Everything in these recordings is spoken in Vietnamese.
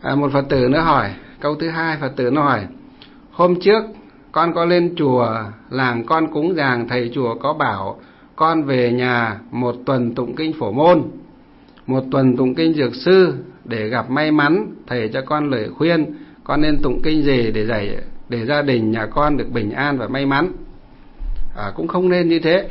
Một Phật tử nữa hỏi, câu thứ hai, Phật tử nó hỏi: hôm trước con có lên chùa làng con cúng dường, thầy chùa có bảo con về nhà một tuần tụng kinh Phổ Môn, một tuần tụng kinh Dược Sư để gặp may mắn. Thầy cho con lời khuyên con nên tụng kinh gì để gia đình nhà con được bình an và may mắn? Cũng không nên như thế.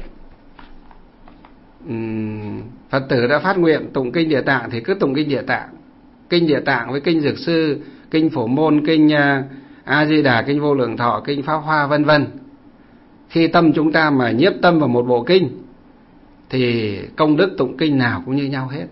Phật tử đã phát nguyện tụng kinh Địa Tạng thì cứ tụng kinh Địa Tạng. Kinh Địa Tạng với kinh Dược Sư, kinh Phổ Môn, kinh A Di Đà, kinh Vô Lượng Thọ, kinh Pháp Hoa vân vân. Khi tâm chúng ta mà nhiếp tâm vào một bộ kinh thì công đức tụng kinh nào cũng như nhau hết.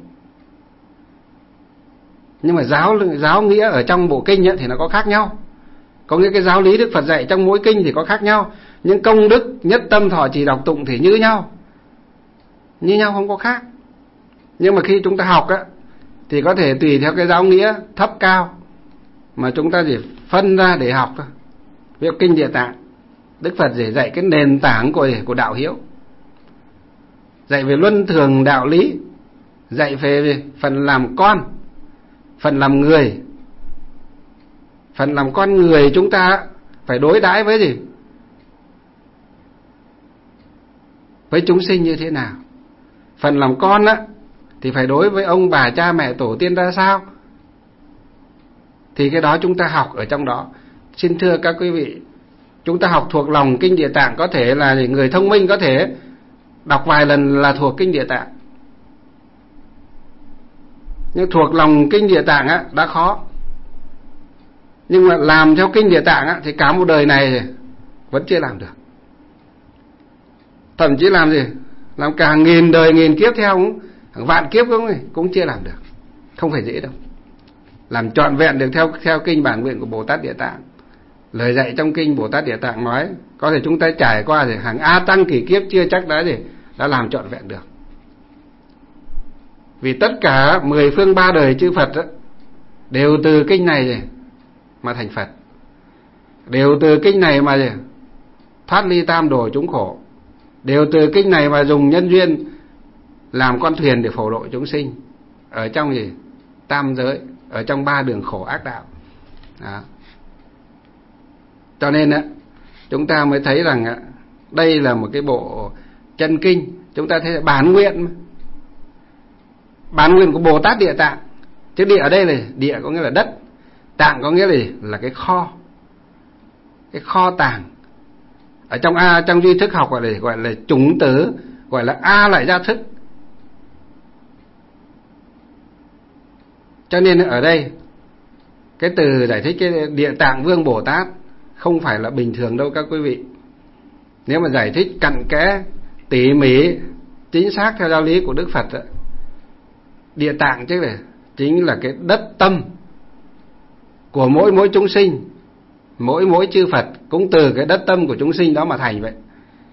Nhưng mà giáo nghĩa ở trong bộ kinh thì nó có khác nhau. Có nghĩa cái giáo lý Đức Phật dạy trong mỗi kinh thì có khác nhau, nhưng công đức nhất tâm thọ trì đọc tụng thì như nhau. Như nhau không có khác. Nhưng mà khi chúng ta học thì có thể tùy theo cái giáo nghĩa thấp cao mà chúng ta chỉ phân ra để học thôi. Ví dụ kinh Địa Tạng, Đức Phật chỉ dạy cái nền tảng của đạo hiếu, dạy về luân thường đạo lý, dạy về phần làm con, phần làm người. Phần làm con người chúng ta phải đối đãi với gì? Với chúng sinh như thế nào? Phần làm con thì phải đối với ông bà cha mẹ tổ tiên ra sao? Thì cái đó chúng ta học ở trong đó. Xin thưa các quý vị, chúng ta học thuộc lòng kinh Địa Tạng có thể là người thông minh có thể đọc vài lần là thuộc kinh Địa Tạng. Nhưng thuộc lòng kinh Địa Tạng đã khó. Nhưng mà làm theo kinh Địa Tạng thì cả một đời này vẫn chưa làm được. Thậm chí làm gì? Làm cả nghìn đời nghìn kiếp theo, hàng vạn kiếp cũng chưa làm được. Không phải dễ đâu. Làm trọn vẹn được theo kinh bản nguyện của Bồ Tát Địa Tạng. Lời dạy trong kinh Bồ Tát Địa Tạng nói, có thể chúng ta trải qua hàng A tăng kỷ kiếp chưa chắc đã làm trọn vẹn được. Vì tất cả 10 phương 3 đời chư Phật đều từ kinh này mà thành Phật, đều từ kinh này mà thoát ly tam đồ chúng khổ, đều từ kinh này mà dùng nhân duyên làm con thuyền để phổ độ chúng sinh ở trong tam giới, ở trong 3 đường khổ ác đạo. Đó. Cho nên chúng ta mới thấy rằng đây là một cái bộ chân kinh. Chúng ta thấy bản nguyện của Bồ Tát Địa Tạng. Chứ địa ở đây là địa có nghĩa là đất, tạng có nghĩa là cái kho tàng. Ở trong duy thức học gọi là chủng tử, gọi là A lại gia thức. Cho nên ở đây cái từ giải thích cái Địa Tạng Vương Bồ Tát không phải là bình thường đâu các quý vị. Nếu mà giải thích cặn kẽ, tỉ mỉ, chính xác theo giáo lý của Đức Phật, Địa Tạng chính là cái đất tâm của mỗi chúng sinh. Mỗi chư Phật cũng từ cái đất tâm của chúng sinh đó mà thành vậy.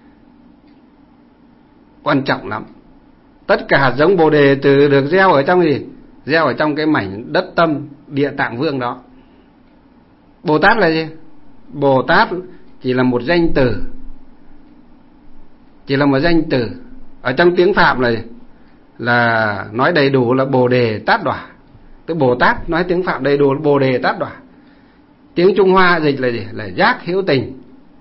Quan trọng lắm. Tất cả hạt giống Bồ Đề được gieo ở trong gì? Gieo ở trong cái mảnh đất tâm Địa Tạng Vương đó. Bồ Tát là gì? Bồ Tát chỉ là một danh từ. Chỉ là một danh từ. Ở trong tiếng Phạm là nói đầy đủ là Bồ Đề Tát Đỏa. Tức Bồ Tát nói tiếng Phạm đầy đủ là Bồ Đề Tát Đỏa. Tiếng Trung Hoa dịch là gì? Là giác hữu tình.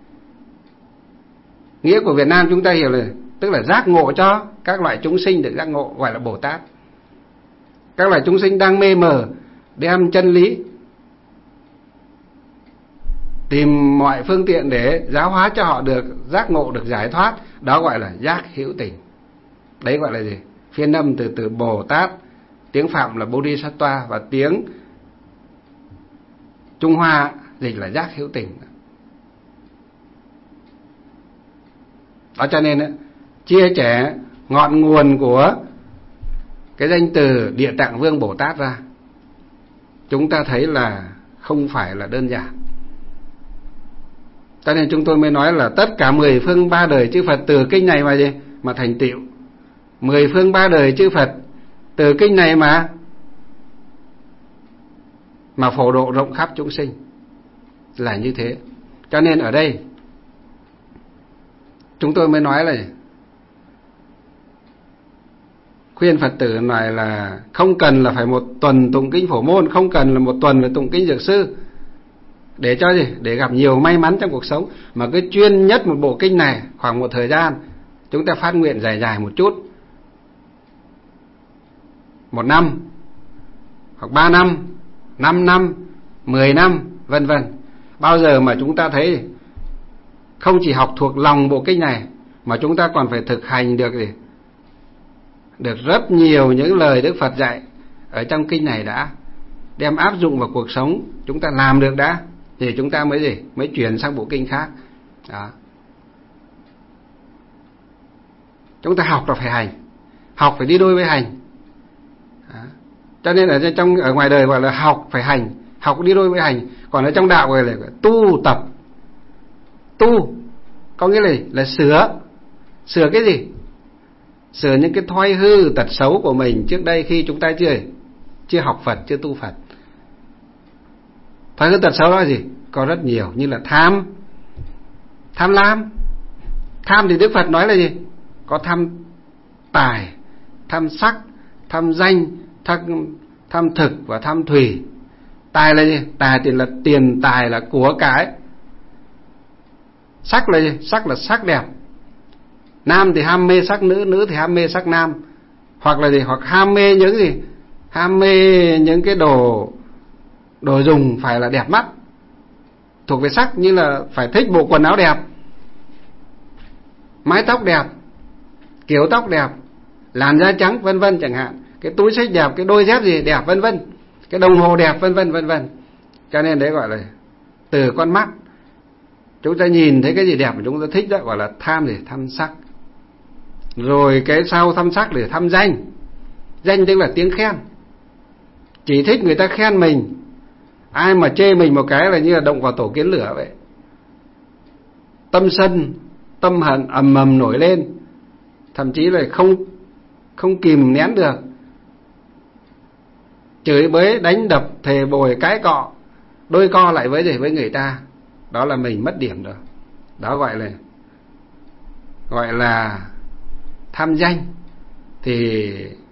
Nghĩa của Việt Nam chúng ta hiểu là tức là giác ngộ cho các loại chúng sinh được giác ngộ, gọi là Bồ Tát. Các loại chúng sinh đang mê mờ đem chân lý, tìm mọi phương tiện để giáo hóa cho họ được giác ngộ, được giải thoát, đó gọi là giác hữu tình. Đấy gọi là gì? Phiên âm từ Bồ Tát, tiếng Phạm là Bodhisattva, và tiếng Trung Hoa dịch là giác hữu tình. Đó cho nên chia sẻ ngọn nguồn của cái danh từ Địa Tạng Vương Bồ Tát ra, chúng ta thấy là không phải là đơn giản. Cho nên chúng tôi mới nói là tất cả 10 phương 3 đời chư Phật từ kinh này mà thành tựu. 10 phương 3 đời chư Phật từ kinh này mà phổ độ rộng khắp chúng sinh, là như thế. Cho nên ở đây chúng tôi mới nói là khuyên Phật tử nói là không cần là phải 1 tuần tụng kinh Phổ Môn, không cần là 1 tuần phải tụng kinh Dược Sư, để cho gì? Để gặp nhiều may mắn trong cuộc sống, mà cứ chuyên nhất một bộ kinh này khoảng một thời gian, chúng ta phát nguyện dài dài một chút, 1 năm, hoặc 3 năm, 5 năm, 10 năm, vân vân. Bao giờ mà chúng ta thấy không chỉ học thuộc lòng bộ kinh này, mà chúng ta còn phải thực hành được gì? Được rất nhiều những lời Đức Phật dạy ở trong kinh này đã, đem áp dụng vào cuộc sống, chúng ta làm được đã, thì chúng ta mới gì? Mới chuyển sang bộ kinh khác. Đó. Chúng ta học là phải hành, học phải đi đôi với hành. Đó. Cho nên ở ngoài đời gọi là học phải hành, học đi đôi với hành. Còn ở trong đạo gọi là tu tập. Tu có nghĩa là sửa cái gì? Sửa những cái thói hư tật xấu của mình trước đây khi chúng ta chưa học Phật, chưa tu Phật. Thói hư tật xấu đó là gì? Có rất nhiều, như là tham lam. Tham thì Đức Phật nói là gì? Có tham tài, tham sắc, tham danh, tham thực và tham thùy. Tài là gì? Tài thì là tiền tài, là của cái. Sắc là gì? Sắc là sắc đẹp. Nam thì ham mê sắc nữ, nữ thì ham mê sắc nam. Hoặc là gì? Hoặc ham mê những gì? Ham mê những cái đồ dùng phải là đẹp mắt, thuộc về sắc, như là phải thích bộ quần áo đẹp, mái tóc đẹp, kiểu tóc đẹp, làn da trắng, vân vân chẳng hạn. Cái túi xách đẹp, cái đôi dép gì đẹp, vân vân, cái đồng hồ đẹp, vân vân vân vân. Cho nên đấy gọi là từ con mắt chúng ta nhìn thấy cái gì đẹp mà chúng ta thích, đó gọi là tham gì? Tham sắc. Rồi cái sau tham sắc để tham danh. Danh tức là tiếng khen, chỉ thích người ta khen mình. Ai mà chê mình một cái là như là động vào tổ kiến lửa vậy. Tâm sân, tâm hận ầm ầm nổi lên, thậm chí là không kìm nén được, chửi bới, đánh đập, thề bồi, cãi cọ, đôi co lại với người ta. Đó là mình mất điểm rồi. Đó gọi là tham danh. Thì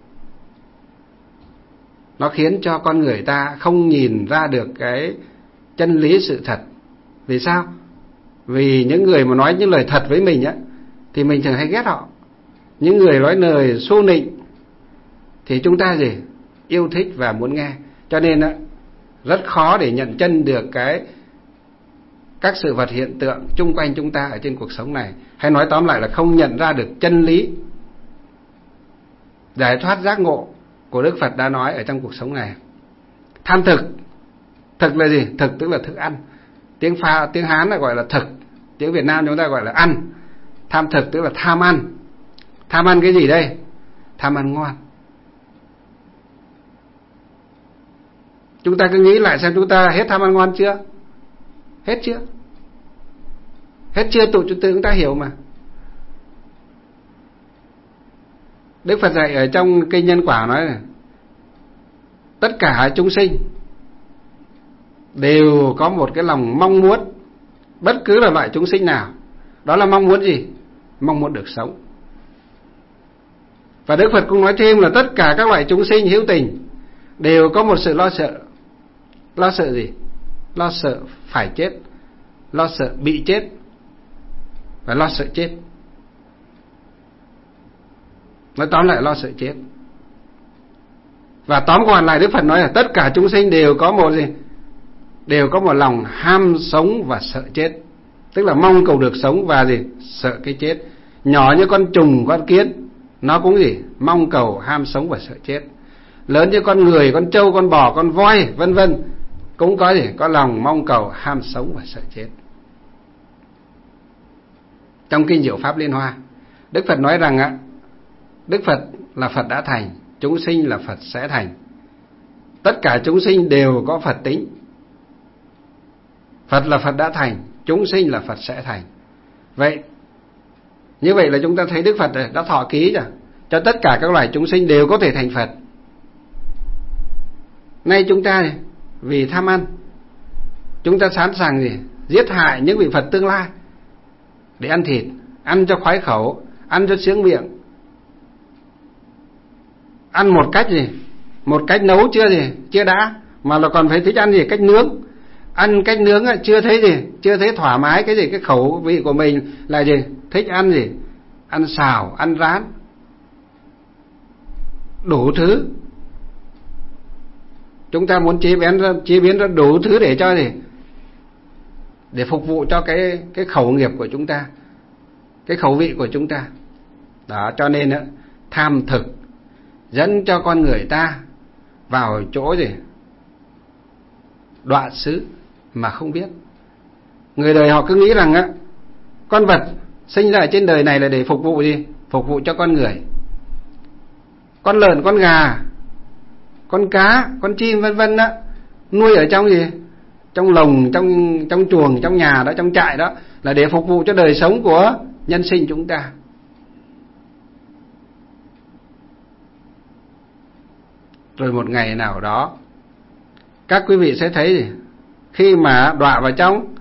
nó khiến cho con người ta không nhìn ra được cái chân lý sự thật. Vì sao? Vì những người mà nói những lời thật với mình á, thì mình thường hay ghét họ. Những người nói lời xô nịnh thì chúng ta gì? Yêu thích và muốn nghe. Cho nên á, rất khó để nhận chân được các sự vật hiện tượng chung quanh chúng ta ở trên cuộc sống này. Hay nói tóm lại là không nhận ra được chân lý giải thoát giác ngộ của Đức Phật đã nói ở trong cuộc sống này. Tham thực. Thực là gì? Thực tức là thức ăn. Tiếng Hán là gọi là thực, tiếng Việt Nam chúng ta gọi là ăn. Tham thực tức là tham ăn. Tham ăn cái gì đây? Tham ăn ngon. Chúng ta cứ nghĩ lại xem chúng ta hết tham ăn ngon chưa? Hết chưa? Hết chưa? Chúng ta hiểu mà. Đức Phật dạy ở trong kinh Nhân Quả nói này, tất cả chúng sinh đều có một cái lòng mong muốn, bất cứ là loại chúng sinh nào. Đó là mong muốn gì? Mong muốn được sống. Và Đức Phật cũng nói thêm là tất cả các loại chúng sinh hữu tình đều có một sự lo sợ. Lo sợ gì? Lo sợ phải chết, lo sợ bị chết, và lo sợ chết. Nói tóm lại lo sợ chết. Và tóm gọn lại Đức Phật nói là tất cả chúng sinh đều có một gì? Đều có một lòng ham sống và sợ chết. Tức là mong cầu được sống và gì? Sợ cái chết. Nhỏ như con trùng, con kiến, nó cũng gì? Mong cầu, ham sống và sợ chết. Lớn như con người, con trâu, con bò, con voi, vân vân, cũng có gì? Có lòng mong cầu, ham sống và sợ chết. Trong kinh Diệu Pháp Liên Hoa, Đức Phật nói rằng Đức Phật là Phật đã thành, chúng sinh là Phật sẽ thành. Tất cả chúng sinh đều có Phật tính. Phật là Phật đã thành, chúng sinh là Phật sẽ thành. Vậy như vậy là chúng ta thấy Đức Phật đã thọ ký rồi, cho tất cả các loài chúng sinh đều có thể thành Phật. Nay chúng ta vì tham ăn, chúng ta sẵn sàng gì? Giết hại những vị Phật tương lai để ăn thịt, ăn cho khoái khẩu, ăn cho sướng miệng. ăn một cách gì, một cách nấu chưa đã, mà là còn phải thích ăn gì, cách nướng. Ăn cách nướng chưa thấy gì, chưa thấy thoải mái cái gì, cái khẩu vị của mình là gì, thích ăn gì, ăn xào, ăn rán, đủ thứ. Chúng ta muốn chế biến ra đủ thứ để cho gì, để phục vụ cho cái khẩu nghiệp của chúng ta, cái khẩu vị của chúng ta. Đó, cho nên tham thực dẫn cho con người ta vào chỗ gì, đọa xứ mà không biết. Người đời họ cứ nghĩ rằng con vật sinh ra trên đời này là để phục vụ gì, phục vụ cho con người. Con lợn, con gà, con cá, con chim vân vân đó, nuôi ở trong gì, trong lồng, trong chuồng, trong nhà đó, trong trại đó, là để phục vụ cho đời sống của nhân sinh chúng ta. Rồi một ngày nào đó các quý vị sẽ thấy gì, khi mà đọa vào trong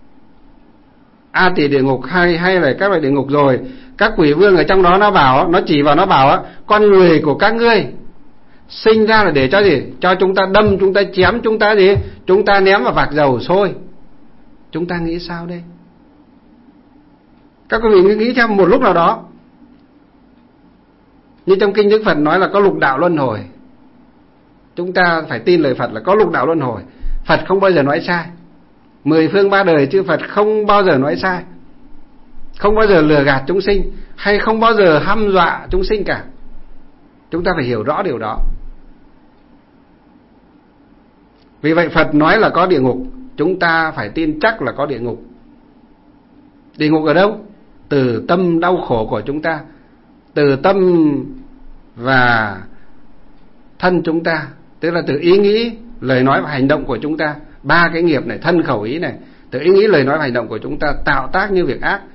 A Tỳ địa ngục hay là các loại địa ngục rồi, các quỷ vương ở trong đó nó chỉ vào nó bảo con người của các ngươi sinh ra là để cho gì, cho chúng ta đâm, chúng ta chém, chúng ta gì, chúng ta ném vào vạc dầu sôi. Chúng ta nghĩ sao đây? Các quý vị nghĩ theo một lúc nào đó, như trong kinh Đức Phật nói là có lục đạo luân hồi. Chúng ta phải tin lời Phật là có lục đạo luân hồi. Phật không bao giờ nói sai. 10 phương 3 đời chư Phật không bao giờ nói sai, không bao giờ lừa gạt chúng sinh, hay không bao giờ hăm dọa chúng sinh cả. Chúng ta phải hiểu rõ điều đó. Vì vậy Phật nói là có địa ngục, chúng ta phải tin chắc là có địa ngục. Địa ngục ở đâu? Từ tâm đau khổ của chúng ta, từ tâm và thân chúng ta, tức là từ ý nghĩ, lời nói và hành động của chúng ta. 3 cái nghiệp này, thân khẩu ý này, từ ý nghĩ, lời nói và hành động của chúng ta tạo tác như việc ác.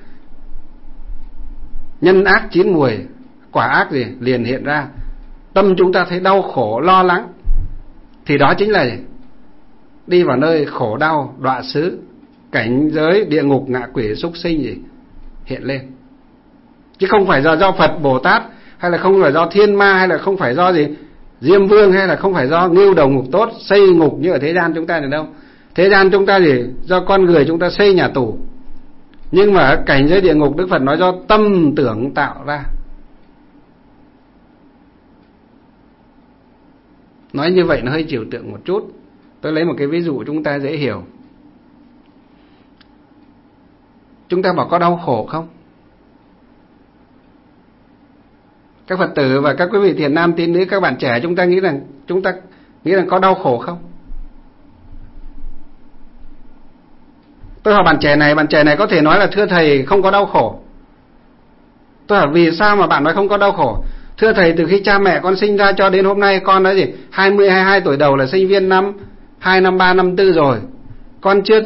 Nhân ác chín mùi, quả ác gì liền hiện ra. Tâm chúng ta thấy đau khổ, lo lắng, thì đó chính là gì? Đi vào nơi khổ đau, đọa xứ, cảnh giới địa ngục, ngạ quỷ, súc sinh gì hiện lên. Chứ không phải do Phật Bồ Tát, hay là không phải do thiên ma, hay là không phải do gì Diêm Vương, hay là không phải do Ngưu Đầu Ngục Tốt xây ngục như ở thế gian chúng ta này đâu. Thế gian chúng ta gì, do con người chúng ta xây nhà tù. Nhưng mà ở cảnh giới địa ngục, Đức Phật nói do tâm tưởng tạo ra. Nói như vậy nó hơi trừu tượng một chút. Tôi lấy một cái ví dụ chúng ta dễ hiểu. Chúng ta bảo có đau khổ không? Các Phật tử và các quý vị thiền nam tín nữ, các bạn trẻ, chúng ta nghĩ rằng có đau khổ không? Tôi hỏi bạn trẻ này có thể nói là thưa thầy không có đau khổ. Tôi hỏi vì sao mà bạn nói không có đau khổ? Thưa thầy, từ khi cha mẹ con sinh ra cho đến hôm nay, con đã gì 20, 22 tuổi đầu là sinh viên năm 2, năm 3, năm 4 rồi, con chưa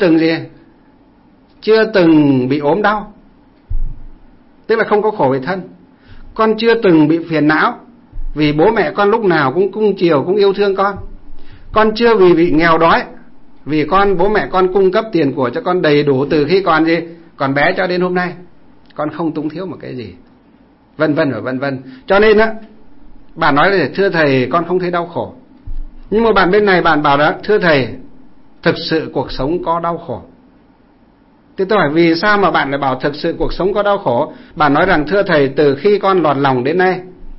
từng bị ốm đau, tức là không có khổ về thân. Con chưa từng bị phiền não, vì bố mẹ con lúc nào cũng cưng chiều, cũng yêu thương con. Con chưa vì bị nghèo đói, vì bố mẹ con cung cấp tiền của cho con đầy đủ từ khi còn bé cho đến hôm nay. Con không túng thiếu một cái gì, vân vân và vân vân. Cho nên bạn nói là thưa thầy con không thấy đau khổ. Nhưng mà bạn bên này bạn bảo đó, thưa thầy thực sự cuộc sống có đau khổ. Thế tôi hỏi vì sao mà bạn lại bảo thực sự cuộc sống có đau khổ? Bạn nói rằng thưa thầy, từ khi con lọt lòng đến nay,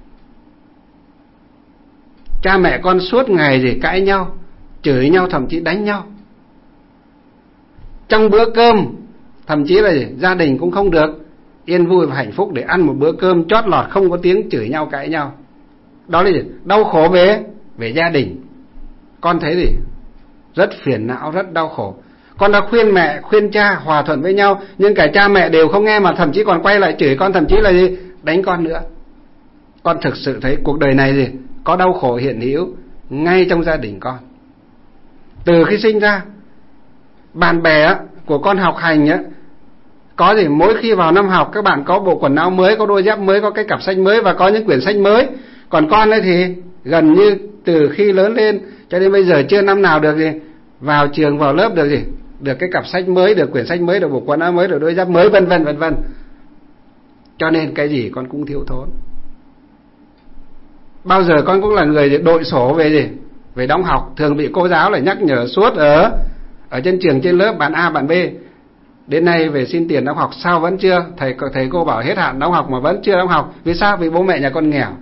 cha mẹ con suốt ngày cãi nhau, chửi nhau, thậm chí đánh nhau. Trong bữa cơm thậm chí là gia đình cũng không được yên vui và hạnh phúc để ăn một bữa cơm chót lọt, không có tiếng chửi nhau, cãi nhau. Đó là đau khổ về gia đình. Con thấy rất phiền não, rất đau khổ. Con đã khuyên mẹ, khuyên cha hòa thuận với nhau, nhưng cả cha mẹ đều không nghe, mà thậm chí còn quay lại chửi con, thậm chí là đánh con nữa. Con thực sự thấy cuộc đời này có đau khổ hiện hữu ngay trong gia đình con. Từ khi sinh ra, bạn bè của con học hành có mỗi khi vào năm học các bạn có bộ quần áo mới, có đôi dép mới, có cái cặp sách mới và có những quyển sách mới. Còn con thì gần như từ khi lớn lên cho đến bây giờ chưa năm nào được vào trường, vào lớp được được cái cặp sách mới, được quyển sách mới, được bộ quần áo mới, được đôi dép mới, vân vân vân vân. Cho nên cái gì con cũng thiếu thốn. bao giờ con cũng là người đội sổ về gì? Về đóng học, thường bị cô giáo lại nhắc nhở suốt ở trên trường trên lớp, bạn A bạn B đến nay về xin tiền đóng học, sao vẫn chưa? Thầy cô bảo hết hạn đóng học mà vẫn chưa đóng học. Vì sao? Vì bố mẹ nhà con nghèo.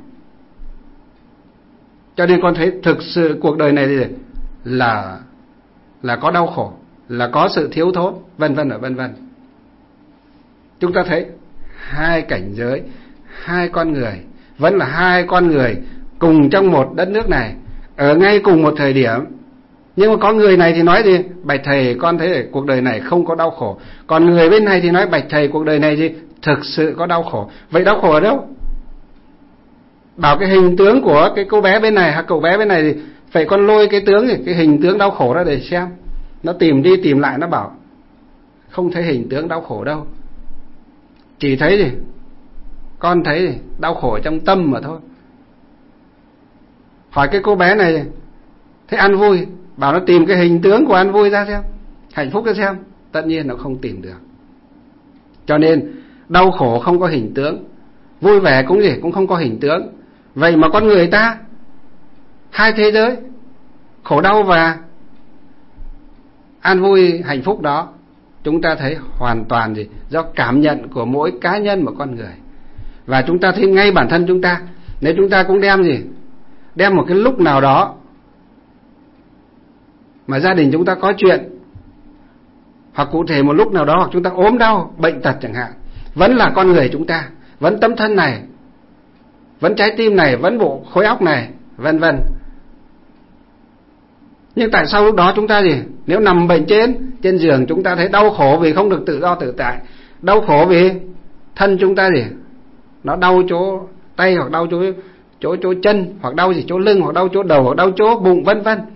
Cho nên con thấy thực sự cuộc đời này thì là có đau khổ, là có sự thiếu thốn, vân vân vân vân. Chúng ta thấy hai cảnh giới, hai con người, vẫn là hai con người cùng trong một đất nước này, ở ngay cùng một thời điểm. Nhưng mà có người này thì nói gì? Bạch thầy, con thấy ở cuộc đời này không có đau khổ. Còn người bên này thì nói bạch thầy, cuộc đời này gì? Thực sự có đau khổ. Vậy đau khổ ở đâu? Bảo cái hình tướng của cái cô bé bên này hoặc cậu bé bên này thì phải con lôi cái tướng thì cái hình tướng đau khổ ra để xem. Nó tìm đi tìm lại, nó bảo không thấy hình tướng đau khổ đâu. Chỉ thấy gì? Con thấy gì? Đau khổ trong tâm mà thôi. Hỏi cái cô bé này thấy ăn vui, bảo nó tìm cái hình tướng của ăn vui ra xem, hạnh phúc ra xem. Tất nhiên nó không tìm được. Cho nên đau khổ không có hình tướng, vui vẻ cũng gì cũng không có hình tướng. Vậy mà con người ta hai thế giới, khổ đau và an vui hạnh phúc đó, chúng ta thấy hoàn toàn gì? Do cảm nhận của mỗi cá nhân một con người. Và chúng ta thấy ngay bản thân chúng ta, nếu chúng ta cũng đem gì? Đem một cái lúc nào đó mà gia đình chúng ta có chuyện, hoặc cụ thể một lúc nào đó, hoặc chúng ta ốm đau, bệnh tật chẳng hạn, vẫn là con người chúng ta, vẫn tấm thân này, vẫn trái tim này, vẫn bộ khối óc này, vân vân. Nhưng tại sao lúc đó chúng ta gì? Nếu nằm bệnh trên giường, chúng ta thấy đau khổ vì không được tự do tự tại, đau khổ vì thân chúng ta gì? Nó đau chỗ tay, hoặc đau chỗ chân, hoặc đau gì chỗ lưng, hoặc đau chỗ đầu, hoặc đau chỗ bụng, vân vân.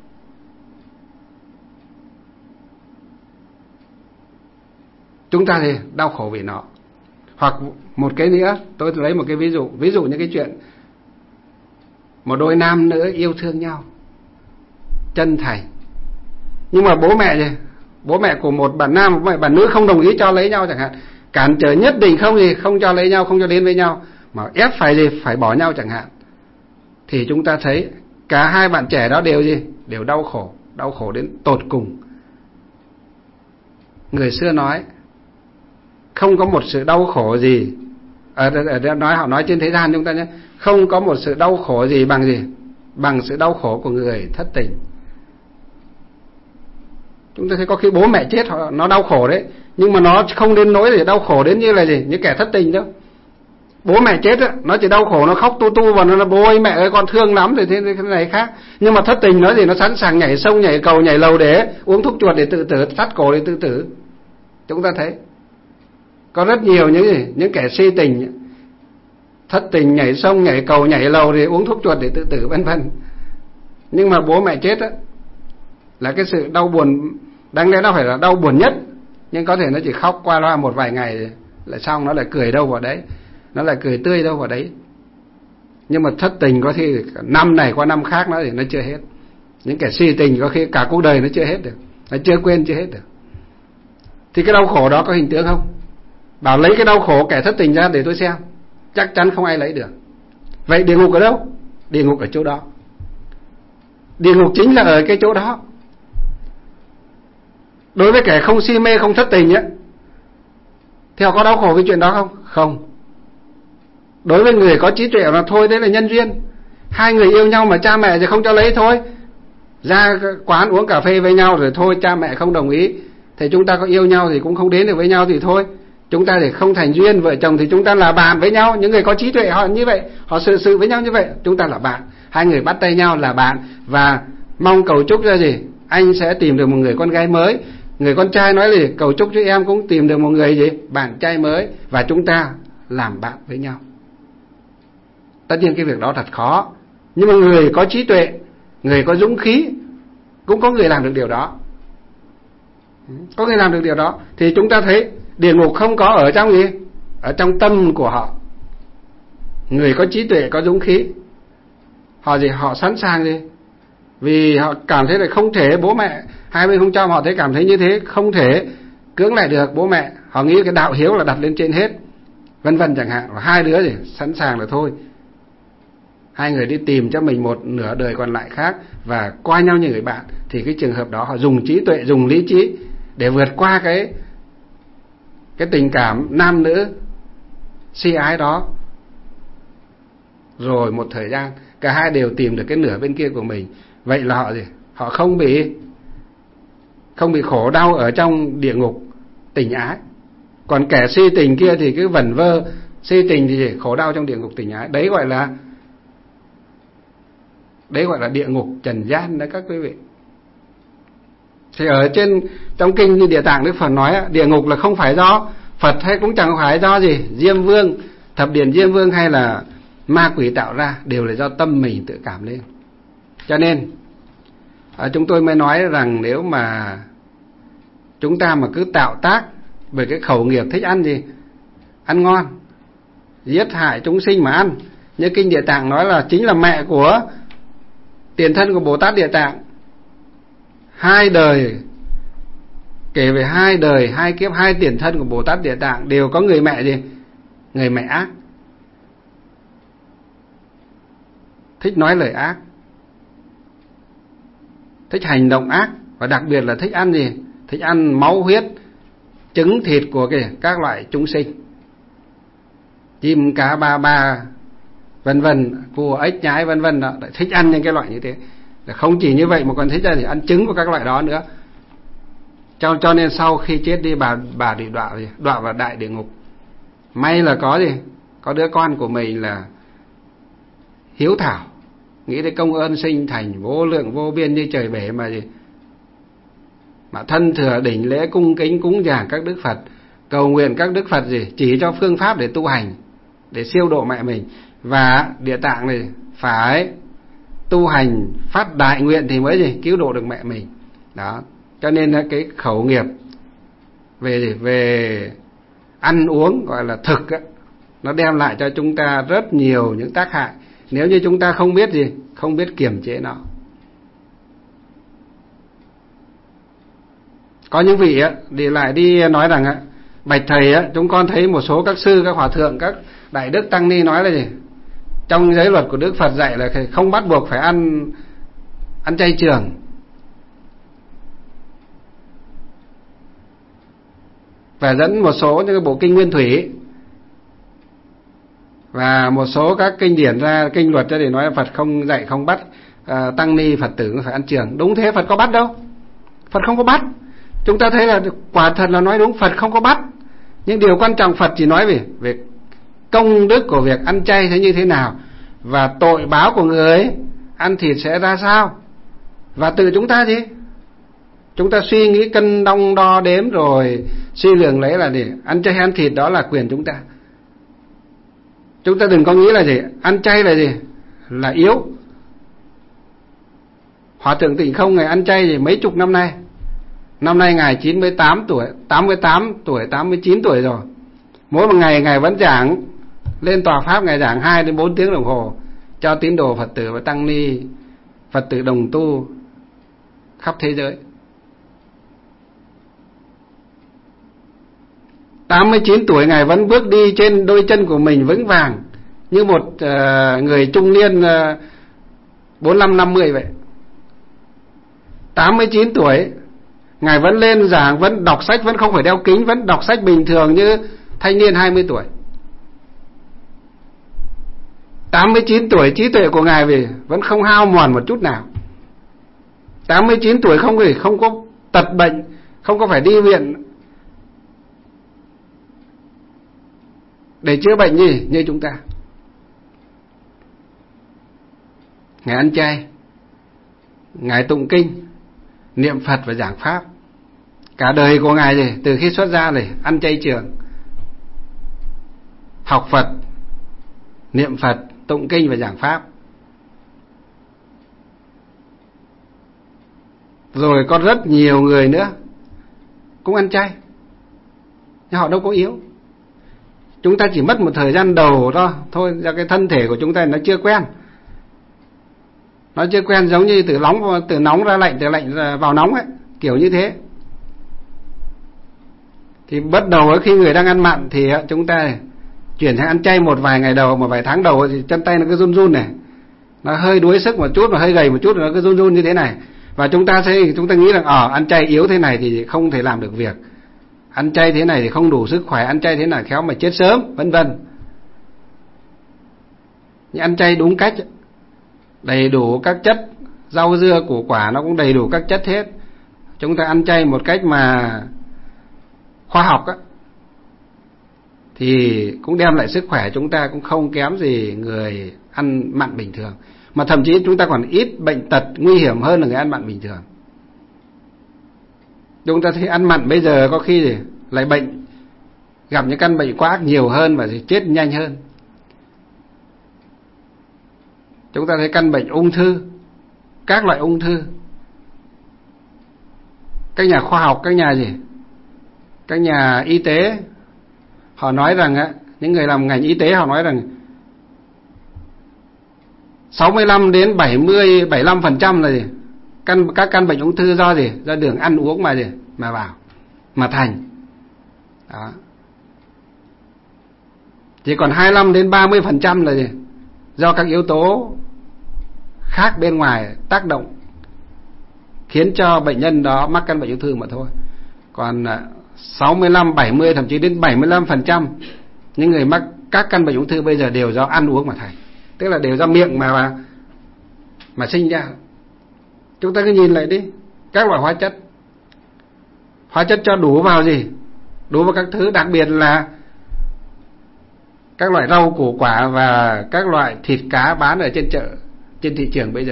Chúng ta thì đau khổ vì nó. Hoặc một cái nữa, tôi lấy một cái ví dụ như cái chuyện một đôi nam nữ yêu thương nhau chân thành, nhưng mà bố mẹ của một bạn nam, một bạn nữ không đồng ý cho lấy nhau chẳng hạn, cản trở nhất định không cho lấy nhau, không cho đến với nhau, mà ép phải bỏ nhau chẳng hạn, thì chúng ta thấy cả hai bạn trẻ đó đều đau khổ đến tột cùng. Người xưa nói không có một sự đau khổ gì họ nói trên thế gian chúng ta nhé, không có một sự đau khổ gì bằng sự đau khổ của người thất tình. Chúng ta thấy có khi bố mẹ chết nó đau khổ đấy, nhưng mà nó không đến nỗi để đau khổ đến như là như kẻ thất tình đâu. Bố mẹ chết á, nó chỉ đau khổ, nó khóc tu và nó là bố ơi mẹ ơi con thương lắm rồi thế này khác. Nhưng mà thất tình nó sẵn sàng nhảy sông, nhảy cầu, nhảy lầu để uống thuốc chuột để tự tử, thắt cổ để tự tử. Chúng ta thấy có rất nhiều những kẻ si tình, thất tình, nhảy sông, nhảy cầu, nhảy lầu để uống thuốc chuột để tự tử, vân vân. Nhưng mà bố mẹ chết á là cái sự đau buồn, đáng lẽ nó phải là đau buồn nhất, nhưng có thể nó chỉ khóc qua loa một vài ngày lại xong, nó lại cười đâu vào đấy, nó lại cười tươi đâu vào đấy. Nhưng mà thất tình có khi năm này qua năm khác nó chưa hết. Những kẻ si tình có khi cả cuộc đời nó chưa hết được, nó chưa quên chưa hết được. Thì cái đau khổ đó có hình tướng không? Bảo lấy cái đau khổ kẻ thất tình ra để tôi xem, chắc chắn không ai lấy được. Vậy địa ngục ở đâu? Địa ngục ở chỗ đó. Địa ngục chính là ở cái chỗ đó. Đối với kẻ không si mê, không thất tình á, thì họ có đau khổ cái chuyện đó không? Không. Đối với người có trí tuệ là thôi, đấy là nhân duyên. Hai người yêu nhau mà cha mẹ thì không cho lấy thôi, ra quán uống cà phê với nhau rồi thôi cha mẹ không đồng ý, thì chúng ta có yêu nhau thì cũng không đến được với nhau thì thôi, chúng ta thì không thành duyên. Vợ chồng thì chúng ta là bạn với nhau. Những người có trí tuệ họ như vậy, họ sự với nhau như vậy, chúng ta là bạn. Hai người bắt tay nhau là bạn, và mong cầu chúc ra anh sẽ tìm được một người con gái mới. Người con trai nói cầu chúc cho em cũng tìm được một người bạn trai mới, và chúng ta làm bạn với nhau. Tất nhiên cái việc đó thật khó, nhưng mà người có trí tuệ, người có dũng khí, cũng có người làm được điều đó. Có người làm được điều đó. Thì chúng ta thấy địa ngục không có ở trong ở trong tâm của họ. Người có trí tuệ, có dũng khí, họ sẵn sàng vì họ cảm thấy là không thể, bố mẹ hai bên không cho, họ thấy cảm thấy như thế không thể cưỡng lại được bố mẹ. Họ nghĩ cái đạo hiếu là đặt lên trên hết, vân vân chẳng hạn. Và hai đứa sẵn sàng là thôi, hai người đi tìm cho mình một nửa đời còn lại khác và coi nhau như người bạn, thì cái trường hợp đó họ dùng trí tuệ, dùng lý trí để vượt qua cái tình cảm nam nữ si ái đó. Rồi một thời gian cả hai đều tìm được cái nửa bên kia của mình. Vậy là họ gì? Họ không bị khổ đau ở trong địa ngục tình ái. Còn kẻ si tình kia thì cứ vẩn vơ, si tình thì khổ đau trong địa ngục tình ái. Đấy gọi là địa ngục trần gian đấy các quý vị. Thì ở trong kinh như Địa Tạng Đức Phật nói, địa ngục là không phải do Phật hay cũng chẳng phải do gì Diêm Vương, thập điện Diêm Vương hay là ma quỷ tạo ra, đều là do tâm mình tự cảm lên. Cho nên chúng tôi mới nói rằng nếu mà chúng ta mà cứ tạo tác về cái khẩu nghiệp thích ăn gì, ăn ngon, giết hại chúng sinh mà ăn, như kinh Địa Tạng nói là chính là mẹ của tiền thân của Bồ Tát Địa Tạng. 2 đời, kể về 2 đời 2 kiếp 2 tiền thân của Bồ Tát Địa Tạng đều có người mẹ gì? Người mẹ ác, thích nói lời ác, thích hành động ác, và đặc biệt là thích ăn gì? Thích ăn máu huyết, trứng thịt của các loại chúng sinh, chim cá ba ba vân vân, cua ếch nhái vân vân, thích ăn những cái loại như thế. Không chỉ như vậy mà còn thích là ăn trứng của các loại đó nữa. Cho nên sau khi chết đi bà bị đọa vào đại địa ngục. May là có đứa con của mình là hiếu thảo, nghĩ đến công ơn sinh thành vô lượng vô biên như trời bể mà thân thừa đỉnh lễ cung kính cúng dường các đức Phật, cầu nguyện các đức Phật chỉ cho phương pháp để tu hành, để siêu độ mẹ mình. Và Địa Tạng này phải tu hành phát đại nguyện thì mới cứu độ được mẹ mình đó. Cho nên là cái khẩu nghiệp về ăn uống gọi là thực á, nó đem lại cho chúng ta rất nhiều những tác hại nếu như chúng ta không biết kiềm chế nó. Có những vị á lại đi nói rằng á, bạch thầy á, chúng con thấy một số các sư, các hòa thượng, các đại đức tăng ni nói là trong giới luật của Đức Phật dạy là không bắt buộc phải ăn chay trường. Và dẫn một số những cái bộ kinh Nguyên Thủy và một số các kinh điển ra, kinh luật ra để nói là Phật không dạy, không bắt tăng ni Phật tử phải ăn trường. Đúng thế, Phật có bắt đâu, Phật không có bắt. Chúng ta thấy là quả thật là nói đúng, Phật không có bắt. Nhưng điều quan trọng Phật chỉ nói về công đức của việc ăn chay thế như thế nào, và tội báo của người ăn thịt sẽ ra sao. Và từ chúng ta chúng ta suy nghĩ cân đong đo đếm rồi suy lường lấy là ăn chay ăn thịt đó là quyền chúng ta. Chúng ta đừng có nghĩ là ăn chay là là yếu. Hòa thượng Tịnh Không ngày ăn chay mấy chục năm nay. Năm nay ngài 98 tuổi, 88 tuổi, 89 tuổi rồi. Mỗi một ngày ngài vẫn giảng, lên tòa pháp ngài giảng 2 đến 4 tiếng đồng hồ cho tín đồ Phật tử và tăng ni Phật tử đồng tu khắp thế giới. 89 tuổi ngài vẫn bước đi trên đôi chân của mình vững vàng như một người trung niên 45-50 vậy. 89 tuổi ngài vẫn lên giảng, vẫn đọc sách, vẫn không phải đeo kính, vẫn đọc sách bình thường như thanh niên 20 tuổi. 89 tuổi trí tuệ của ngài vẫn không hao mòn một chút nào. 89 tuổi không có tật bệnh, không có phải đi viện để chữa bệnh như chúng ta. Ngài ăn chay, ngài tụng kinh, niệm Phật và giảng pháp. Cả đời của ngài từ khi xuất gia ăn chay trường, học Phật, niệm Phật, tụng kinh và giảng pháp. Rồi có rất nhiều người nữa cũng ăn chay, nhưng họ đâu có yếu. Chúng ta chỉ mất một thời gian đầu thôi, do cái thân thể của chúng ta nó chưa quen. Nó chưa quen, giống như từ nóng ra lạnh, từ lạnh ra vào nóng ấy, kiểu như thế. Thì bắt đầu khi người đang ăn mặn thì chúng ta chuyển sang ăn chay một vài ngày đầu, một vài tháng đầu thì chân tay nó cứ run run này. nó hơi đuối sức một chút và hơi gầy một chút, nó cứ run run như thế này. Và chúng ta nghĩ rằng ăn chay yếu thế này thì không thể làm được việc, ăn chay thế này thì không đủ sức khỏe, ăn chay thế này khéo mà chết sớm, vân vân. Nhưng ăn chay đúng cách, đầy đủ các chất, rau dưa củ quả nó cũng đầy đủ các chất hết. Chúng ta ăn chay một cách mà khoa học á, thì cũng đem lại sức khỏe chúng ta cũng không kém gì người ăn mặn bình thường. Mà thậm chí chúng ta còn ít bệnh tật nguy hiểm hơn là người ăn mặn bình thường. Chúng ta thấy ăn mặn bây giờ có khi lại bệnh, gặp những căn bệnh quá ác nhiều hơn và chết nhanh hơn. Chúng ta thấy căn bệnh ung thư, các loại ung thư. Các nhà khoa học, các nhà y tế họ nói rằng những người làm ngành y tế họ nói rằng 65 đến 75% là các căn bệnh ung thư do do đường ăn uống mà vào mà thành. Đó. Chỉ còn 25 đến 30% là do các yếu tố khác bên ngoài tác động khiến cho bệnh nhân đó mắc căn bệnh ung thư mà thôi. Còn 65, 70 thậm chí đến 75% những người mắc các căn bệnh ung thư bây giờ đều do ăn uống mà thành, tức là đều do miệng mà sinh ra. Chúng ta cứ nhìn lại đi, các loại hóa chất cho đủ vào đủ vào các thứ, đặc biệt là các loại rau củ quả và các loại thịt cá bán ở trên chợ, trên thị trường bây giờ.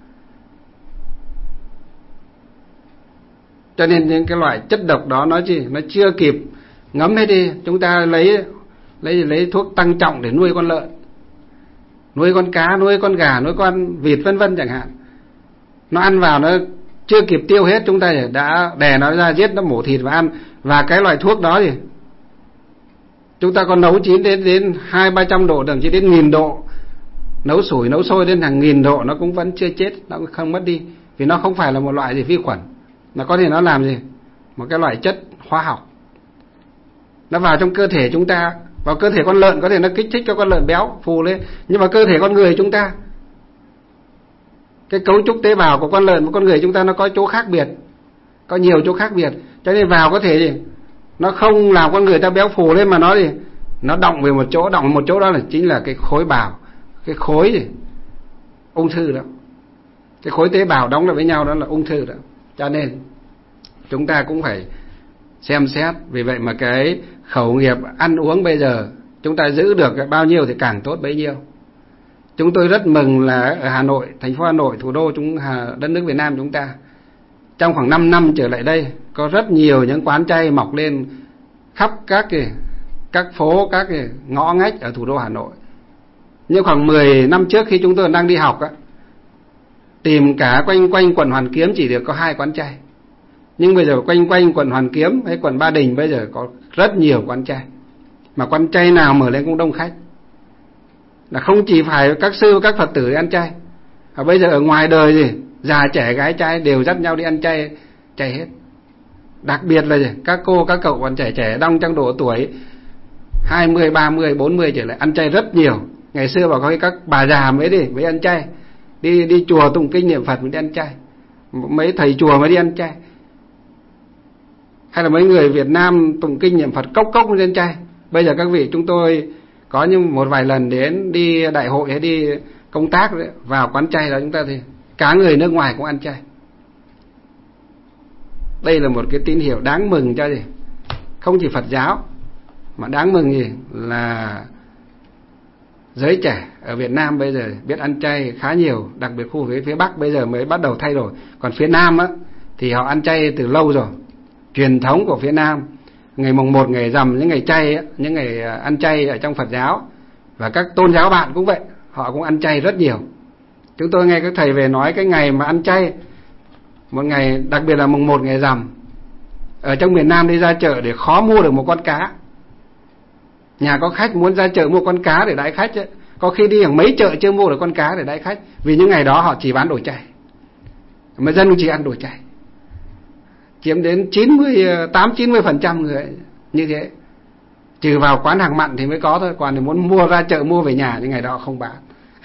Cho nên những cái loại chất độc đó nó chưa kịp ngấm hết đi, chúng ta lấy thuốc tăng trọng để nuôi con lợn, nuôi con cá, nuôi con gà, nuôi con vịt vân vân chẳng hạn. Nó ăn vào nó chưa kịp tiêu hết, chúng ta đã đè nó ra, giết nó, mổ thịt và ăn. Và cái loại thuốc đó chúng ta còn nấu chín đến 200-300 độ, thậm chí đến 1000 độ, nấu sủi nấu sôi đến hàng 1000 độ nó cũng vẫn chưa chết, nó cũng không mất đi, vì nó không phải là một loại vi khuẩn, nó có thể nó làm một cái loại chất hóa học. Nó vào trong cơ thể chúng ta, vào cơ thể con lợn có thể nó kích thích cho con lợn béo phù lên, nhưng mà cơ thể con người chúng ta, cái cấu trúc tế bào của con lợn và con người chúng ta nó có chỗ khác biệt, có nhiều chỗ khác biệt, cho nên vào có thể nó không làm con người ta béo phù lên, mà nó động về một chỗ đó là chính là cái khối bào, cái khối ung thư đó, cái khối tế bào đóng lại với nhau đó là ung thư đó. Cho nên chúng ta cũng phải xem xét. Vì vậy mà cái khẩu nghiệp ăn uống bây giờ chúng ta giữ được bao nhiêu thì càng tốt bấy nhiêu. Chúng tôi rất mừng là ở Hà Nội, thành phố Hà Nội, thủ đô đất nước Việt Nam chúng ta, trong khoảng 5 năm trở lại đây có rất nhiều những quán chay mọc lên khắp các phố, các ngõ ngách ở thủ đô Hà Nội. Nhưng khoảng 10 năm trước khi chúng tôi đang đi học tìm cả quanh quận Hoàn Kiếm chỉ được có 2 quán chay. Nhưng bây giờ quanh quận Hoàn Kiếm hay quận Ba Đình bây giờ có rất nhiều quán chay, mà quán chay nào mở lên cũng đông khách. Là không chỉ phải các sư các Phật tử đi ăn chay, bây giờ ở ngoài đời già trẻ gái trai đều dắt nhau đi ăn chay hết. Đặc biệt là các cô các cậu còn trẻ đang trong độ tuổi 20, 30, 40 trở lại ăn chay rất nhiều. Ngày xưa bảo có các bà già mới ăn chay, đi chùa tụng kinh niệm Phật mới đi ăn chay, mấy thầy chùa mới đi ăn chay, hay là mấy người Việt Nam tụng kinh niệm Phật cốc mới đi ăn chay. Bây giờ các vị chúng tôi có những một vài lần đi đại hội hay đi công tác vào quán chay đó, chúng ta thì cả người nước ngoài cũng ăn chay. Đây là một cái tín hiệu đáng mừng cho không chỉ Phật giáo mà đáng mừng là giới trẻ ở Việt Nam bây giờ biết ăn chay khá nhiều, đặc biệt khu phía Bắc bây giờ mới bắt đầu thay đổi. Còn phía Nam thì họ ăn chay từ lâu rồi. Truyền thống của phía Nam, ngày mùng 1, ngày rằm, những ngày chay, những ngày ăn chay ở trong Phật giáo và các tôn giáo bạn cũng vậy, họ cũng ăn chay rất nhiều. Chúng tôi nghe các thầy về nói cái ngày mà ăn chay, một ngày đặc biệt là mùng 1 ngày rằm, ở trong miền Nam đi ra chợ để khó mua được một con cá. Nhà có khách muốn ra chợ mua con cá để đãi khách có khi đi hàng mấy chợ chưa mua được con cá để đãi khách, vì những ngày đó họ chỉ bán đồ chay, mà dân chỉ ăn đồ chay, chiếm đến 90% người như thế. Trừ vào quán hàng mặn thì mới có thôi, còn thì muốn mua ra chợ mua về nhà những ngày đó không bán.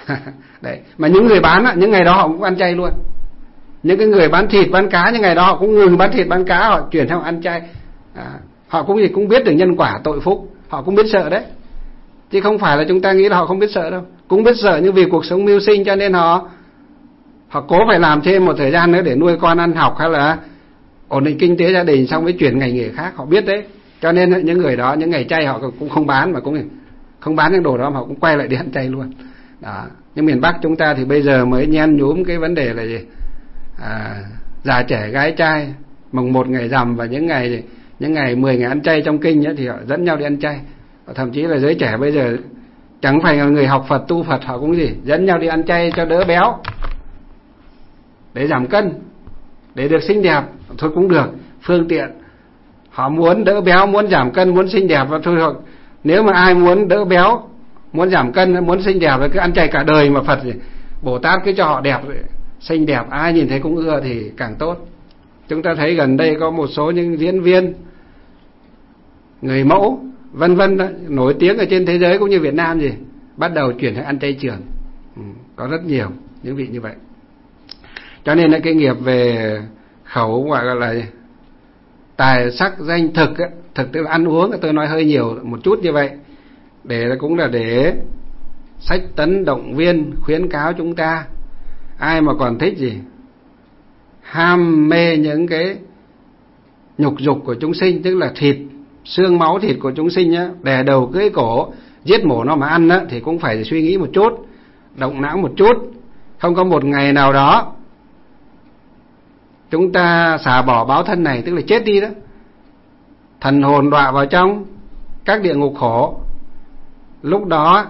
Đấy, mà những người bán á, những ngày đó họ cũng ăn chay luôn. Những cái người bán thịt bán cá những ngày đó họ cũng ngừng bán thịt bán cá, họ chuyển sang ăn chay. Họ cũng biết được nhân quả tội phúc, họ cũng biết sợ đấy, chứ không phải là chúng ta nghĩ là họ không biết sợ đâu, cũng biết sợ, nhưng vì cuộc sống mưu sinh cho nên họ cố phải làm thêm một thời gian nữa để nuôi con ăn học hay là ổn định kinh tế gia đình, xong mới chuyển ngành nghề khác, họ biết đấy. Cho nên những người đó những ngày chay họ cũng không bán, mà cũng không bán những đồ đó mà họ cũng quay lại đi ăn chay luôn đó. Nhưng miền Bắc chúng ta thì bây giờ mới nhen nhúm cái vấn đề là gì, già trẻ gái trai, mùng 1 ngày rằm và những ngày 10 ngày ăn chay trong kinh ấy, thì họ dẫn nhau đi ăn chay. Thậm chí là giới trẻ bây giờ chẳng phải là người học Phật tu Phật, họ cũng dẫn nhau đi ăn chay cho đỡ béo, để giảm cân, để được xinh đẹp thôi cũng được, phương tiện. Họ muốn đỡ béo, muốn giảm cân, muốn xinh đẹp thôi. Nếu mà ai muốn đỡ béo, muốn giảm cân, muốn xinh đẹp thì cứ ăn chay cả đời, mà Phật Bồ Tát cứ cho họ đẹp, xinh đẹp, ai nhìn thấy cũng ưa thì càng tốt. Chúng ta thấy gần đây có một số những diễn viên, người mẫu vân vân nổi tiếng ở trên thế giới cũng như Việt Nam bắt đầu chuyển sang ăn chay trường. Có rất nhiều những vị như vậy. Cho nên là cái nghiệp về khẩu gọi là tài sắc danh thực ấy, thực tức là ăn uống, tôi nói hơi nhiều một chút như vậy, cũng là để sách tấn động viên khuyến cáo chúng ta. Ai mà còn thích ham mê những cái nhục dục của chúng sinh, tức là thịt, xương máu thịt của chúng sinh nhá, đè đầu cưỡi cổ giết mổ nó mà ăn á, thì cũng phải suy nghĩ một chút, động não một chút. Không có một ngày nào đó chúng ta xả bỏ báo thân này, tức là chết đi đó, thần hồn đọa vào trong các địa ngục khổ. Lúc đó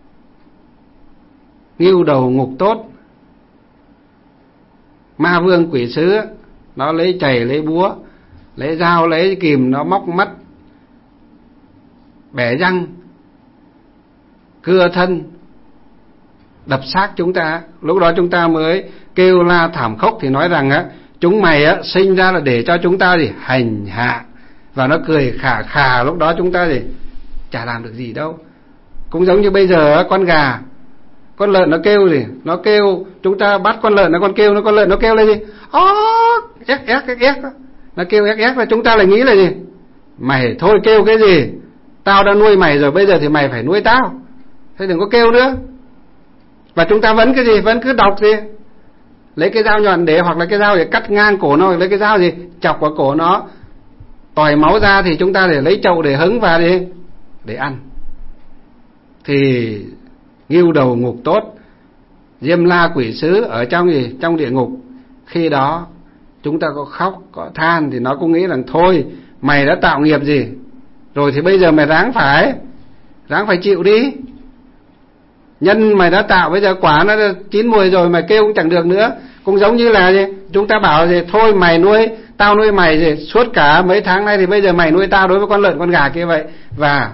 ngưu đầu ngục tốt, ma vương quỷ sứ nó lấy chày lấy búa lấy dao lấy kìm, nó móc mắt bẻ răng cưa thân đập xác chúng ta. Lúc đó chúng ta mới kêu la thảm khốc, thì nói rằng chúng mày sinh ra là để cho chúng ta hành hạ, và nó cười khà khà. Lúc đó chúng ta chả làm được gì đâu. Cũng giống như bây giờ con gà con lợn nó kêu nó kêu, chúng ta bắt con lợn nó con kêu, con lợn nó kêu là éc éc éc éc, nó kêu éc éc, là chúng ta lại nghĩ là mày thôi kêu cái gì, tao đã nuôi mày rồi, bây giờ thì mày phải nuôi tao, thế đừng có kêu nữa. Và chúng ta vẫn vẫn cứ đọc lấy cái dao nhọn hoặc là cái dao để cắt ngang cổ nó, lấy cái dao chọc vào cổ nó tòi máu ra, thì chúng ta để lấy chậu để hứng và để ăn. Thì ngưu đầu ngục tốt, Diêm La quỷ sứ ở trong địa ngục, khi đó chúng ta có khóc có than thì nó cũng nghĩ rằng thôi mày đã tạo nghiệp rồi thì bây giờ mày ráng phải chịu đi. Nhân mày đã tạo, bây giờ quả nó chín mùi rồi, mày kêu cũng chẳng được nữa. Cũng giống như là chúng ta bảo thôi mày nuôi, tao nuôi mày suốt cả mấy tháng nay, thì bây giờ mày nuôi tao đối với con lợn con gà kia vậy. Và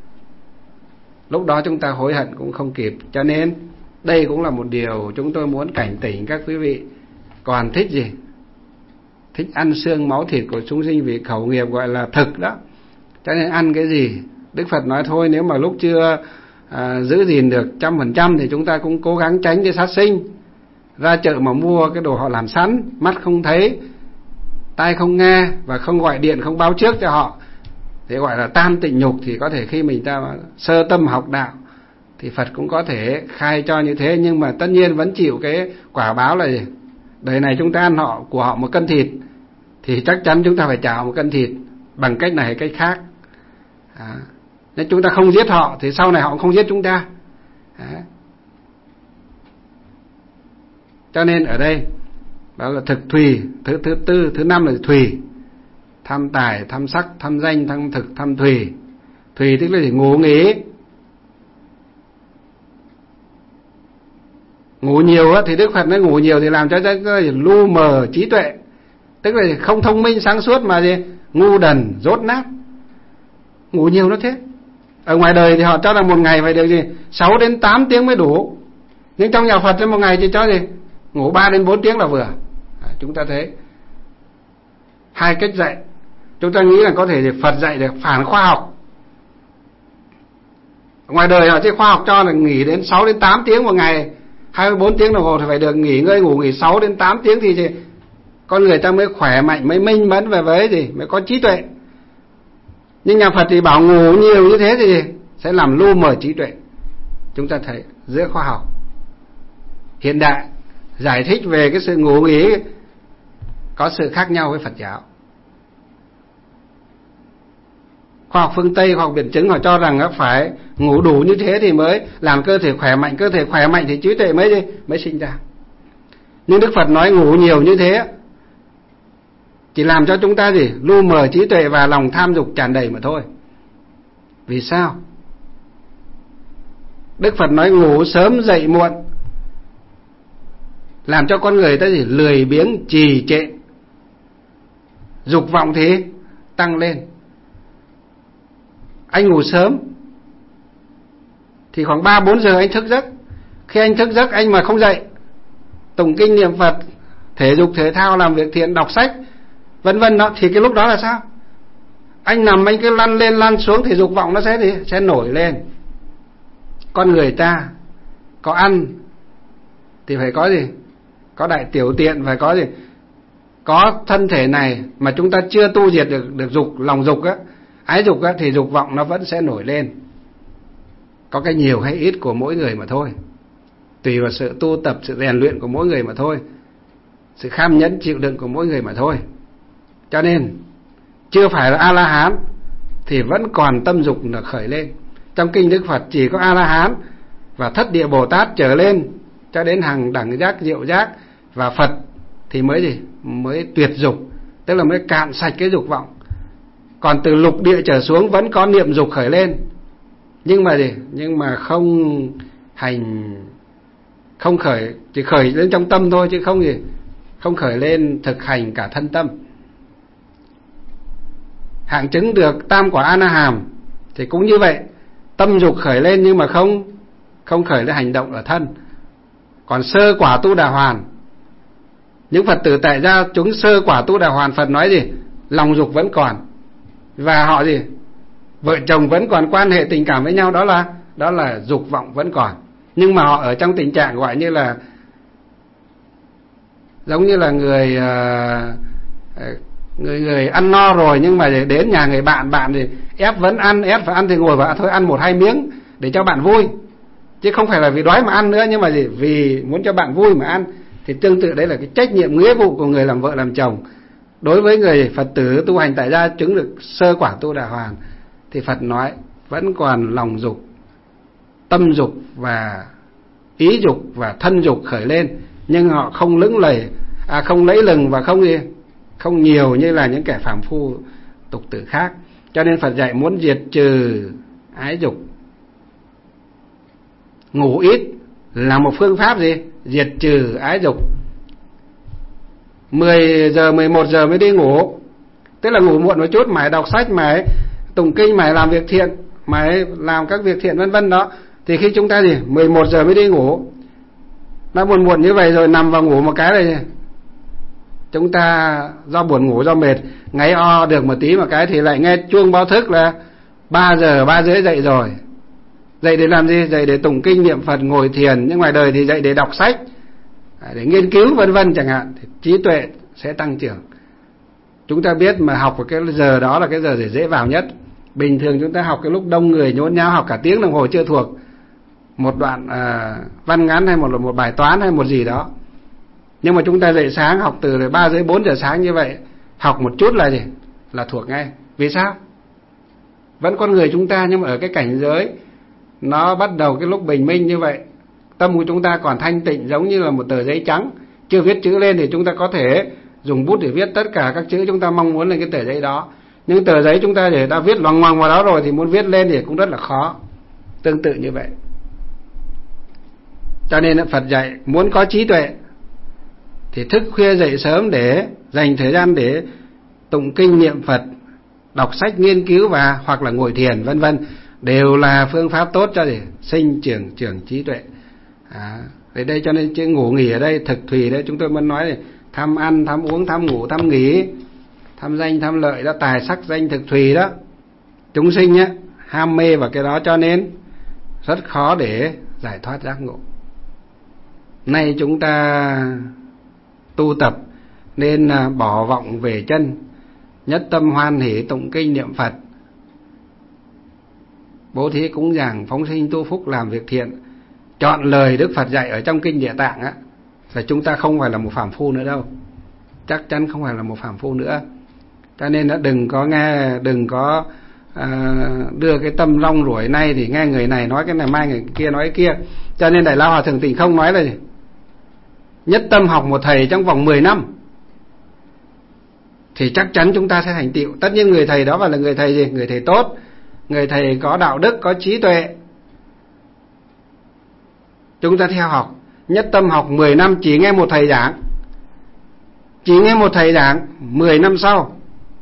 lúc đó chúng ta hối hận cũng không kịp. Cho nên đây cũng là một điều chúng tôi muốn cảnh tỉnh các quý vị. Còn thích thích ăn xương máu thịt của chúng sinh, vì khẩu nghiệp gọi là thực đó, cho nên ăn cái gì Đức Phật nói thôi, nếu mà lúc chưa giữ gìn được 100% thì chúng ta cũng cố gắng tránh cái sát sinh. Ra chợ mà mua cái đồ họ làm sẵn, mắt không thấy, tai không nghe, và không gọi điện, không báo trước cho họ, thì gọi là tam tịnh nhục. Thì có thể khi mình ta sơ tâm học đạo thì Phật cũng có thể khai cho như thế, nhưng mà tất nhiên vẫn chịu cái quả báo là đời này chúng ta ăn của họ 1 cân thịt, thì chắc chắn chúng ta phải trả 1 cân thịt bằng cách này hay cách khác. Nếu chúng ta không giết họ thì sau này họ cũng không giết chúng ta. Cho nên ở đây đó là thực thùy. Thứ 5 là thùy, tham tài, tham sắc, tham danh, tham thực, tham thùy. Thùy tức là ngủ nghỉ. Ngủ nhiều thì Đức Phật nói ngủ nhiều thì làm cho lu mờ trí tuệ, tức là không thông minh sáng suốt mà ngu đần dốt nát. Ngủ nhiều nó thế. Ở ngoài đời thì họ cho rằng một ngày phải được 6 đến 8 tiếng mới đủ, nhưng trong nhà Phật trong một ngày chỉ cho ngủ 3 đến 4 tiếng là vừa. Chúng ta thấy 2 cách dạy. Chúng ta nghĩ là có thể Phật dạy được phản khoa học. Ngoài đời họ khoa học cho là nghỉ đến 6 đến 8 tiếng một ngày, 24 tiếng đồng hồ thì phải được nghỉ ngơi ngủ nghỉ 6 đến 8 tiếng thì con người ta mới khỏe mạnh, mới minh mẫn về với gì, mới có trí tuệ. Nhưng nhà Phật thì bảo ngủ nhiều như thế thì sẽ làm lu mờ trí tuệ. Chúng ta thấy giữa khoa học hiện đại giải thích về cái sự ngủ nghỉ có sự khác nhau với Phật giáo. Khoa học phương Tây, khoa học biện chứng họ cho rằng phải ngủ đủ như thế thì mới làm cơ thể khỏe mạnh thì trí tuệ mới sinh ra. Nhưng Đức Phật nói ngủ nhiều như thế chỉ làm cho chúng ta lu mờ trí tuệ và lòng tham dục tràn đầy mà thôi. Vì sao? Đức Phật nói ngủ sớm dậy muộn làm cho con người ta lười biếng trì trệ, dục vọng thì tăng lên. Anh ngủ sớm thì khoảng 3-4 giờ anh thức giấc. Khi anh thức giấc anh mà không dậy tụng kinh niệm Phật, thể dục thể thao, làm việc thiện, đọc sách vân vân đó, thì cái lúc đó là sao? Anh nằm anh cứ lăn lên lăn xuống thì dục vọng nó sẽ nổi lên. Con người ta có ăn thì phải có có đại tiểu tiện, phải có có thân thể này mà chúng ta chưa tu diệt được dục, lòng dục ái dục thì dục vọng nó vẫn sẽ nổi lên. Có cái nhiều hay ít của mỗi người mà thôi, tùy vào sự tu tập, sự rèn luyện của mỗi người mà thôi, sự kham nhẫn chịu đựng của mỗi người mà thôi. Cho nên chưa phải là A-la-hán thì vẫn còn tâm dục là khởi lên. Trong kinh Đức Phật chỉ có A-la-hán và Thất Địa Bồ Tát trở lên cho đến hàng đẳng giác, diệu giác và Phật thì mới tuyệt dục, tức là mới cạn sạch cái dục vọng. Còn từ lục địa trở xuống vẫn có niệm dục khởi lên, nhưng mà không khởi, chỉ khởi lên trong tâm thôi, chứ không khởi lên thực hành cả thân tâm. Hạng chứng được tam quả A Na Hàm thì cũng như vậy, tâm dục khởi lên nhưng mà không khởi lên hành động ở thân. Còn sơ quả Tu Đà Hoàn, những Phật tử tại gia chúng sơ quả Tu Đà Hoàn, Phật nói lòng dục vẫn còn, và họ vợ chồng vẫn còn quan hệ tình cảm với nhau, đó là dục vọng vẫn còn, nhưng mà họ ở trong tình trạng gọi như là giống như là người ăn no rồi, nhưng mà đến nhà người bạn thì ép vẫn ăn, ép phải ăn thì ngồi vào thôi ăn 1-2 miếng để cho bạn vui, chứ không phải là vì đói mà ăn nữa, nhưng mà vì muốn cho bạn vui mà ăn. Thì tương tự đấy là cái trách nhiệm nghĩa vụ của người làm vợ làm chồng đối với người Phật tử tu hành tại gia chứng được sơ quả Tu Đà Hoàn. Thì Phật nói vẫn còn lòng dục, tâm dục và ý dục và thân dục khởi lên, nhưng họ không không lấy lừng và không nhiều như là những kẻ phàm phu tục tử khác. Cho nên Phật dạy muốn diệt trừ ái dục, ngủ ít là một phương pháp diệt trừ ái dục. 10 giờ 11 giờ mới đi ngủ, tức là ngủ muộn một chút, mãi đọc sách, mãi tụng kinh, mãi làm việc thiện, mãi làm các việc thiện vân vân đó. Thì khi chúng ta 11 giờ mới đi ngủ, nó muộn như vậy rồi nằm vào ngủ một cái này, chúng ta do buồn ngủ, do mệt, ngáy o được một tí một cái thì lại nghe chuông báo thức là 3 giờ 3 rưỡi dậy rồi. Dậy để làm gì? Dậy để tụng kinh niệm Phật, ngồi thiền. Nhưng ngoài đời thì dậy để đọc sách, để nghiên cứu vân vân chẳng hạn, thì trí tuệ sẽ tăng trưởng. Chúng ta biết mà học vào cái giờ đó là cái giờ để dễ vào nhất. Bình thường chúng ta học cái lúc đông người nhốn nháo, học cả tiếng đồng hồ chưa thuộc một đoạn văn ngắn hay một bài toán hay một gì đó. Nhưng mà chúng ta dậy sáng học từ 3 rưỡi 4 giờ sáng như vậy, học một chút là thuộc ngay. Vì sao? Vẫn con người chúng ta, nhưng mà ở cái cảnh giới nó bắt đầu cái lúc bình minh như vậy, tâm của chúng ta còn thanh tịnh, giống như là một tờ giấy trắng, chưa viết chữ lên thì chúng ta có thể dùng bút để viết tất cả các chữ chúng ta mong muốn lên cái tờ giấy đó. Nhưng tờ giấy chúng ta để đã viết loằng ngoằng vào đó rồi thì muốn viết lên thì cũng rất là khó. Tương tự như vậy. Cho nên Phật dạy muốn có trí tuệ thì thức khuya dậy sớm để dành thời gian để tụng kinh niệm Phật, đọc sách nghiên cứu và hoặc là ngồi thiền vân vân, đều là phương pháp tốt cho sinh trưởng trí tuệ. Để đây cho nên chữ ngủ nghỉ ở đây thực thùy đấy, chúng tôi muốn nói tham ăn, tham uống, tham ngủ, tham nghỉ, tham danh, tham lợi đó, tài sắc danh thực thùy đó. Chúng sinh ham mê vào cái đó, cho nên rất khó để giải thoát giác ngộ. Nay chúng ta tu tập nên bỏ vọng về chân, nhất tâm hoan hỷ tụng kinh niệm Phật, bố thí cúng dường, phóng sinh tu phúc, làm việc thiện, chọn lời Đức Phật dạy ở trong kinh Địa Tạng á, là chúng ta không phải là một phàm phu nữa đâu, chắc chắn không phải là một phàm phu nữa. Cho nên đã đừng có đưa cái tâm long ruổi nay thì nghe người này nói cái này, mai người kia nói cái kia. Cho nên Đại Lao Hòa Thượng Tịnh Không nói là gì? Nhất tâm học một thầy trong vòng 10 năm thì chắc chắn chúng ta sẽ thành tựu. Tất nhiên người thầy đó phải là người thầy gì? Người thầy tốt, người thầy có đạo đức, có trí tuệ. Chúng ta theo học, nhất tâm học 10 năm chỉ nghe một thầy giảng. Chỉ nghe một thầy giảng, 10 năm sau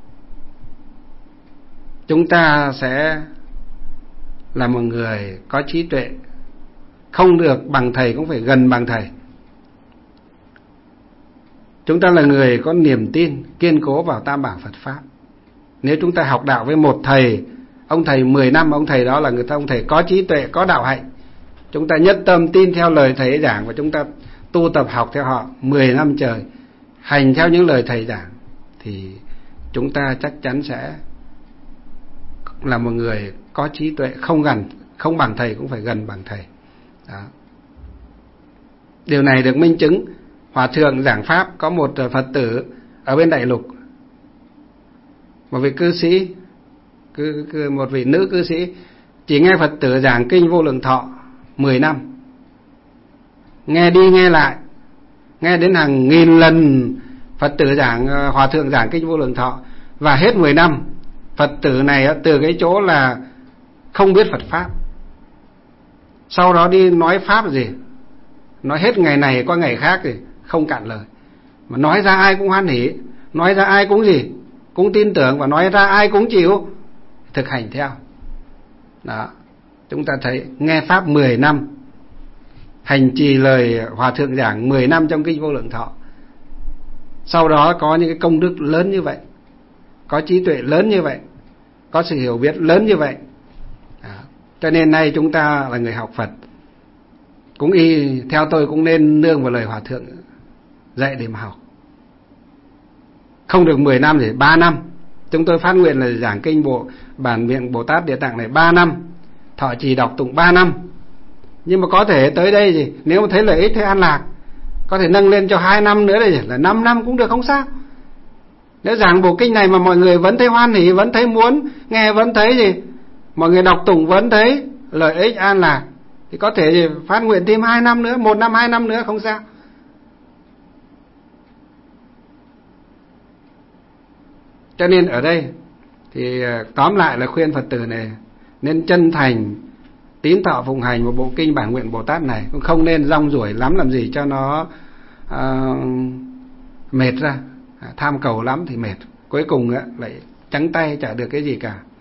chúng ta sẽ là một người có trí tuệ, không được bằng thầy cũng phải gần bằng thầy. Chúng ta là người có niềm tin kiên cố vào Tam Bảo Phật Pháp. Nếu chúng ta học đạo với một thầy, ông thầy 10 năm, ông thầy đó là ông thầy có trí tuệ, có đạo hạnh, chúng ta nhất tâm tin theo lời thầy giảng và chúng ta tu tập học theo họ 10 năm trời, hành theo những lời thầy giảng, thì chúng ta chắc chắn sẽ là một người có trí tuệ, không bằng thầy cũng phải gần bằng thầy. Đó. Điều này được minh chứng. Hòa thượng giảng pháp, có một Phật tử ở bên Đại Lục, một vị cư sĩ, một vị nữ cư sĩ, chỉ nghe Phật tử giảng kinh Vô Lượng Thọ 10 năm, nghe đi nghe lại, nghe đến hàng nghìn lần Phật tử giảng, Hòa thượng giảng kinh Vô Lượng Thọ, và hết 10 năm Phật tử này từ cái chỗ là không biết Phật Pháp, sau đó đi nói Pháp gì, nói hết ngày này qua ngày khác thì không cạn lời, mà nói ra ai cũng hoan hỉ, nói ra ai cũng gì, cũng tin tưởng, và nói ra ai cũng chịu thực hành theo. Đó, chúng ta thấy nghe Pháp 10 năm, hành trì lời Hòa thượng giảng 10 năm trong kinh Vô Lượng Thọ, sau đó có những cái công đức lớn như vậy, có trí tuệ lớn như vậy, có sự hiểu biết lớn như vậy. Đó. Cho nên nay chúng ta là người học Phật, cũng theo tôi cũng nên nương vào lời Hòa thượng dạy để mà học. Không được 10 năm thì 3 năm. Chúng tôi phát nguyện là giảng kinh bản miệng Bồ Tát Địa Tạng này 3 năm, thọ trì đọc tụng 3 năm. Nhưng mà có thể tới đây gì, nếu mà thấy lợi ích, thấy an lạc, có thể nâng lên cho 2 năm nữa, đây là 5 năm cũng được, không sao. Nếu giảng bộ kinh này mà mọi người vẫn thấy hoan hỉ, vẫn thấy muốn nghe, vẫn thấy gì, mọi người đọc tụng vẫn thấy lợi ích an lạc, thì có thể gì phát nguyện thêm 2 năm nữa, 1 năm 2 năm nữa, không sao. Cho nên ở đây thì tóm lại là khuyên Phật tử này nên chân thành tín thọ phụng hành một bộ kinh Bản Nguyện Bồ Tát này, cũng không nên rong ruổi lắm làm gì cho nó mệt ra, tham cầu lắm thì mệt, cuối cùng lại trắng tay chả được cái gì cả.